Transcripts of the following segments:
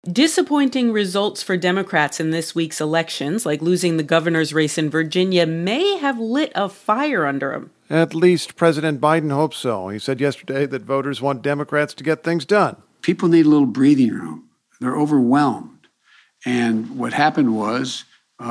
Disappointing results for Democrats in this week's elections, like losing the governor's race in Virginia, may have lit a fire under them. At least President Biden hopes so. He said yesterday that voters want Democrats to get things done. People need a little breathing room. They're overwhelmed. And what happened was,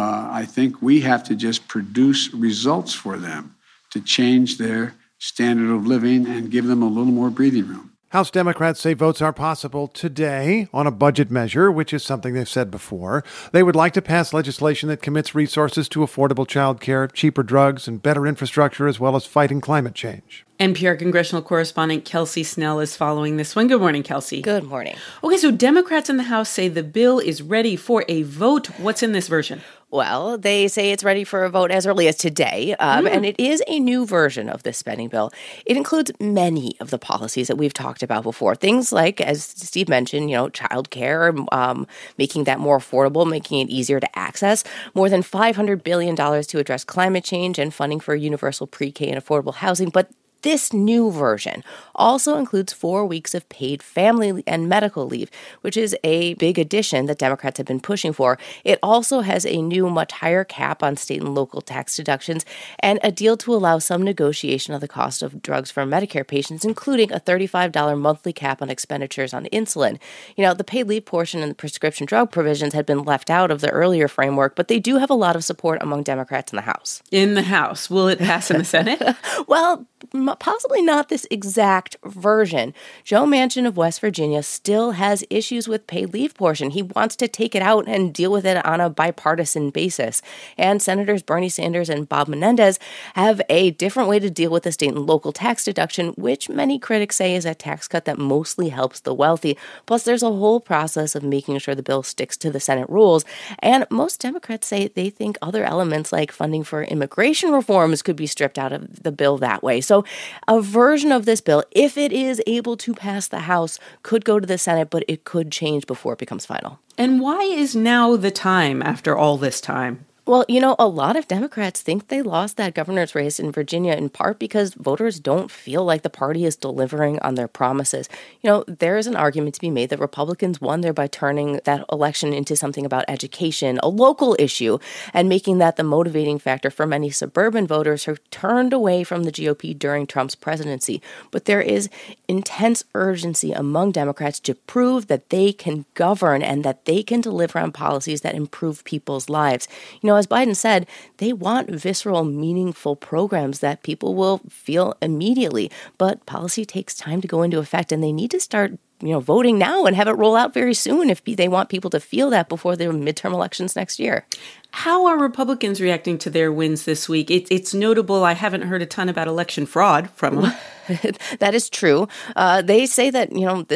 I think we have to just produce results for them to change their standard of living and give them a little more breathing room. House Democrats say votes are possible today on a budget measure, which is something they've said before. They would like to pass legislation that commits resources to affordable child care, cheaper drugs, and better infrastructure, as well as fighting climate change. NPR congressional correspondent Kelsey Snell is following this one. Good morning, Kelsey. Good morning. Okay, so Democrats in the House say the bill is ready for a vote. What's in this version? Well, they say it's ready for a vote as early as today, and it is a new version of this spending bill. It includes many of the policies that we've talked about before. Things like, as Steve mentioned, child care, making that more affordable, making it easier to access, more than $500 billion to address climate change, and funding for universal pre-K and affordable housing. But this new version also includes 4 weeks of paid family and medical leave, which is a big addition that Democrats have been pushing for. It also has a new, much higher cap on state and local tax deductions and a deal to allow some negotiation of the cost of drugs for Medicare patients, including a $35 monthly cap on expenditures on insulin. The paid leave portion and the prescription drug provisions had been left out of the earlier framework, but they do have a lot of support among Democrats in the House. In the House. Will it pass in the Senate? Well, possibly not this exact version. Joe Manchin of West Virginia still has issues with paid leave portion. He wants to take it out and deal with it on a bipartisan basis. And Senators Bernie Sanders and Bob Menendez have a different way to deal with the state and local tax deduction, which many critics say is a tax cut that mostly helps the wealthy. Plus, there's a whole process of making sure the bill sticks to the Senate rules. And most Democrats say they think other elements like funding for immigration reforms could be stripped out of the bill that way. So a version of this bill, if it is able to pass the House, could go to the Senate, but it could change before it becomes final. And why is now the time after all this time? Well, a lot of Democrats think they lost that governor's race in Virginia in part because voters don't feel like the party is delivering on their promises. There is an argument to be made that Republicans won there by turning that election into something about education, a local issue, and making that the motivating factor for many suburban voters who turned away from the GOP during Trump's presidency. But there is intense urgency among Democrats to prove that they can govern and that they can deliver on policies that improve people's lives. As Biden said, they want visceral, meaningful programs that people will feel immediately. But policy takes time to go into effect, and they need to start voting now and have it roll out very soon if they want people to feel that before the midterm elections next year. How are Republicans reacting to their wins this week? It's notable. I haven't heard a ton about election fraud from them. That is true. They say that,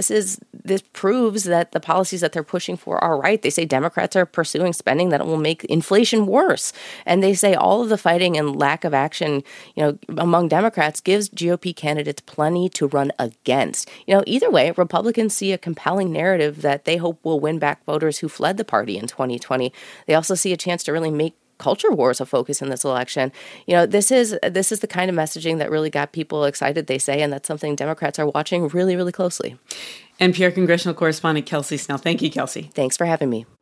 this proves that the policies that they're pushing for are right. They say Democrats are pursuing spending that will make inflation worse. And they say all of the fighting and lack of action, among Democrats gives GOP candidates plenty to run against. Either way, Republicans see a compelling narrative that they hope will win back voters who fled the party in 2020. They also see a chance to really make culture wars a focus in this election. This is the kind of messaging that really got people excited, they say, and that's something Democrats are watching really, really closely. NPR congressional correspondent Kelsey Snell. Thank you, Kelsey. Thanks for having me.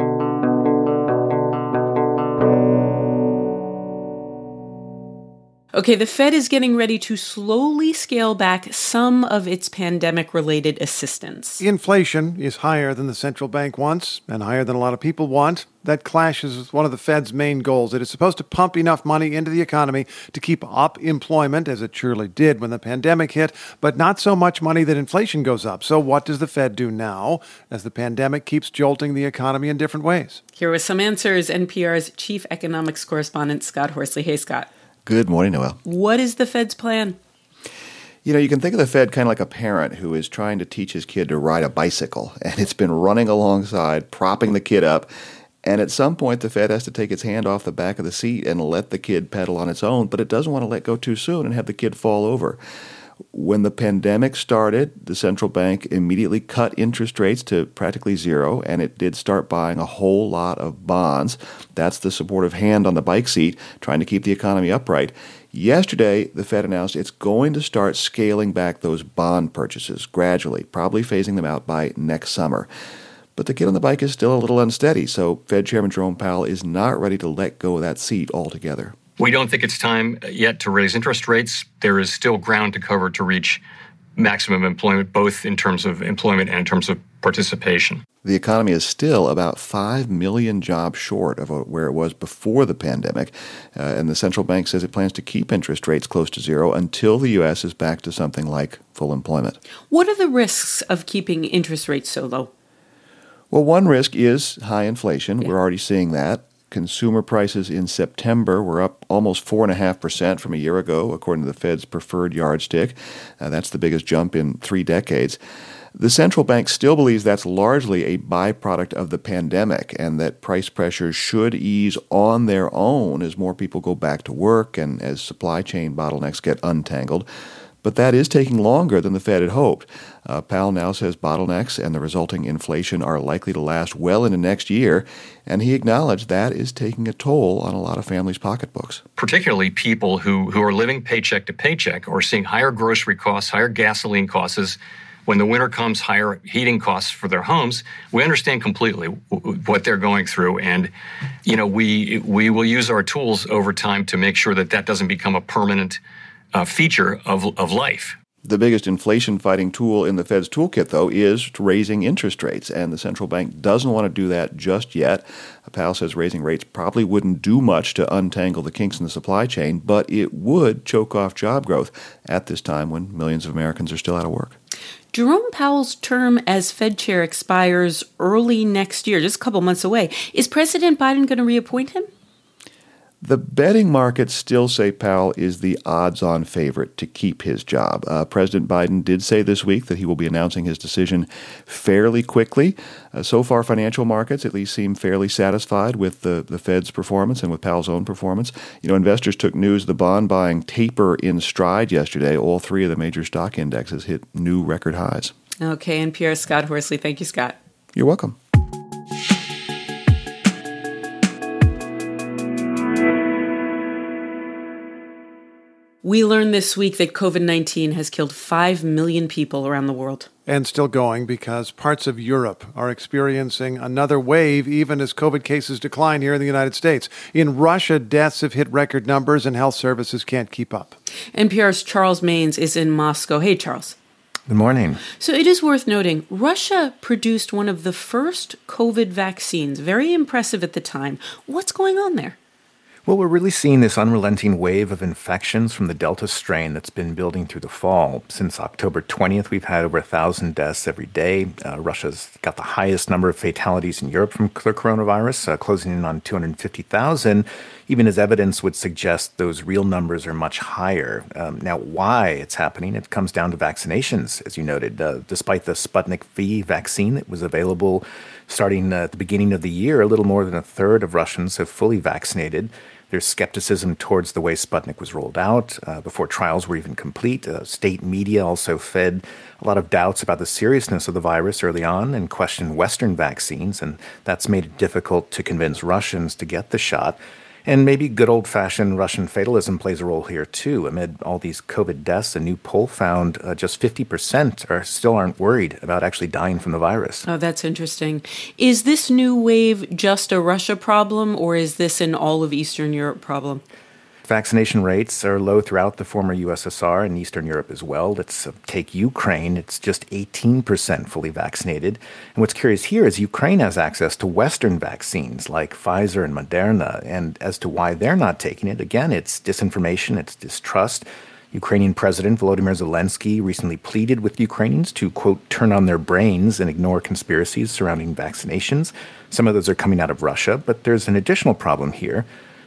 Okay, the Fed is getting ready to slowly scale back some of its pandemic-related assistance. Inflation is higher than the central bank wants and higher than a lot of people want. That clashes with one of the Fed's main goals. It is supposed to pump enough money into the economy to keep up employment, as it surely did when the pandemic hit, but not so much money that inflation goes up. So what does the Fed do now as the pandemic keeps jolting the economy in different ways? Here with some answers, NPR's chief economics correspondent, Scott Horsley. Hey, Scott. Good morning, Noel. What is the Fed's plan? You can think of the Fed kind of like a parent who is trying to teach his kid to ride a bicycle, and it's been running alongside, propping the kid up. And at some point, the Fed has to take its hand off the back of the seat and let the kid pedal on its own, but it doesn't want to let go too soon and have the kid fall over. When the pandemic started, the central bank immediately cut interest rates to practically zero, and it did start buying a whole lot of bonds. That's the supportive hand on the bike seat, trying to keep the economy upright. Yesterday, the Fed announced it's going to start scaling back those bond purchases gradually, probably phasing them out by next summer. But the kid on the bike is still a little unsteady, so Fed Chairman Jerome Powell is not ready to let go of that seat altogether. We don't think it's time yet to raise interest rates. There is still ground to cover to reach maximum employment, both in terms of employment and in terms of participation. The economy is still about 5 million jobs short of where it was before the pandemic, and the central bank says it plans to keep interest rates close to zero until the U.S. is back to something like full employment. What are the risks of keeping interest rates so low? Well, one risk is high inflation. We're already seeing that. Consumer prices in September were up almost 4.5% from a year ago, according to the Fed's preferred yardstick. That's the biggest jump in 3 decades. The central bank still believes that's largely a byproduct of the pandemic and that price pressures should ease on their own as more people go back to work and as supply chain bottlenecks get untangled. But that is taking longer than the Fed had hoped. Powell now says bottlenecks and the resulting inflation are likely to last well into next year, and he acknowledged that is taking a toll on a lot of families' pocketbooks. Particularly people who are living paycheck to paycheck or seeing higher grocery costs, higher gasoline costs. When the winter comes, higher heating costs for their homes. We understand completely what they're going through, and we will use our tools over time to make sure that doesn't become a permanent feature of life. The biggest inflation-fighting tool in the Fed's toolkit, though, is raising interest rates, and the central bank doesn't want to do that just yet. Powell says raising rates probably wouldn't do much to untangle the kinks in the supply chain, but it would choke off job growth at this time when millions of Americans are still out of work. Jerome Powell's term as Fed chair expires early next year, just a couple months away. Is President Biden going to reappoint him? The betting markets still say Powell is the odds-on favorite to keep his job. President Biden did say this week that he will be announcing his decision fairly quickly. So far, financial markets at least seem fairly satisfied with the Fed's performance and with Powell's own performance. Investors took news of the bond buying taper in stride yesterday. All 3 of the major stock indexes hit new record highs. Okay, NPR's Scott Horsley. Thank you, Scott. You're welcome. We learned this week that COVID-19 has killed 5 million people around the world. And still going because parts of Europe are experiencing another wave even as COVID cases decline here in the United States. In Russia, deaths have hit record numbers and health services can't keep up. NPR's Charles Maynes is in Moscow. Hey, Charles. Good morning. So it is worth noting, Russia produced one of the first COVID vaccines. Very impressive at the time. What's going on there? Well, we're really seeing this unrelenting wave of infections from the Delta strain that's been building through the fall. Since October 20th, we've had over 1,000 deaths every day. Russia's got the highest number of fatalities in Europe from the coronavirus, closing in on 250,000, even as evidence would suggest those real numbers are much higher. Now, why it's happening, it comes down to vaccinations, as you noted. Despite the Sputnik V vaccine that was available starting at the beginning of the year, a little more than a third of Russians have fully vaccinated. There's skepticism towards the way Sputnik was rolled out before trials were even complete. State media also fed a lot of doubts about the seriousness of the virus early on and questioned Western vaccines, and that's made it difficult to convince Russians to get the shot. And maybe good old-fashioned Russian fatalism plays a role here, too. Amid all these COVID deaths, a new poll found just 50% still aren't worried about actually dying from the virus. Oh, that's interesting. Is this new wave just a Russia problem, or is this an all of Eastern Europe problem? Vaccination rates are low throughout the former USSR and Eastern Europe as well. Let's take Ukraine. It's just 18% fully vaccinated. And what's curious here is Ukraine has access to Western vaccines like Pfizer and Moderna. And as to why they're not taking it, again, it's disinformation, it's distrust. Ukrainian President Volodymyr Zelensky recently pleaded with Ukrainians to, quote, turn on their brains and ignore conspiracies surrounding vaccinations. Some of those are coming out of Russia, but there's an additional problem here.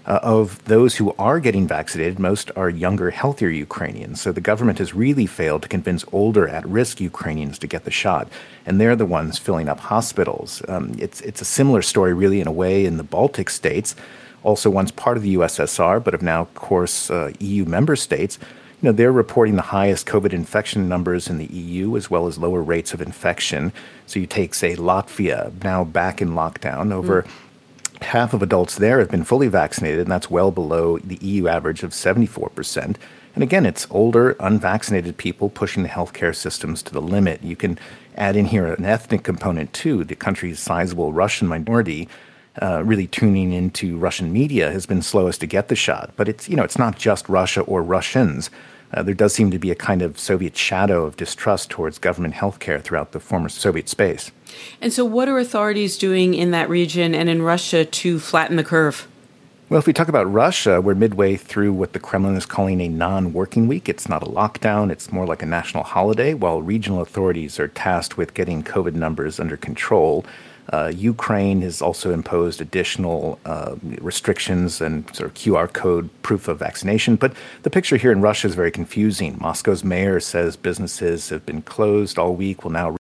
Of those who are getting vaccinated, most are younger, healthier Ukrainians. So the government has really failed to convince older, at-risk Ukrainians to get the shot. And they're the ones filling up hospitals. It's a similar story, really, in a way, in the Baltic states, also once part of the USSR, but have now, of course, EU member states. They're reporting the highest COVID infection numbers in the EU, as well as lower rates of infection. So you take, say, Latvia, now back in lockdown, over half of adults there have been fully vaccinated, and that's well below the EU average of 74%. And again, it's older, unvaccinated people pushing the healthcare systems to the limit. You can add in here an ethnic component, too. The country's sizable Russian minority really tuning into Russian media has been slowest to get the shot. But it's not just Russia or Russians. There does seem to be a kind of Soviet shadow of distrust towards government healthcare throughout the former Soviet space. And so what are authorities doing in that region and in Russia to flatten the curve? Well, if we talk about Russia, we're midway through what the Kremlin is calling a non-working week. It's not a lockdown. It's more like a national holiday, while regional authorities are tasked with getting COVID numbers under control. Ukraine has also imposed additional restrictions and sort of QR code proof of vaccination. But the picture here in Russia is very confusing. Moscow's mayor says businesses have been closed all week, will now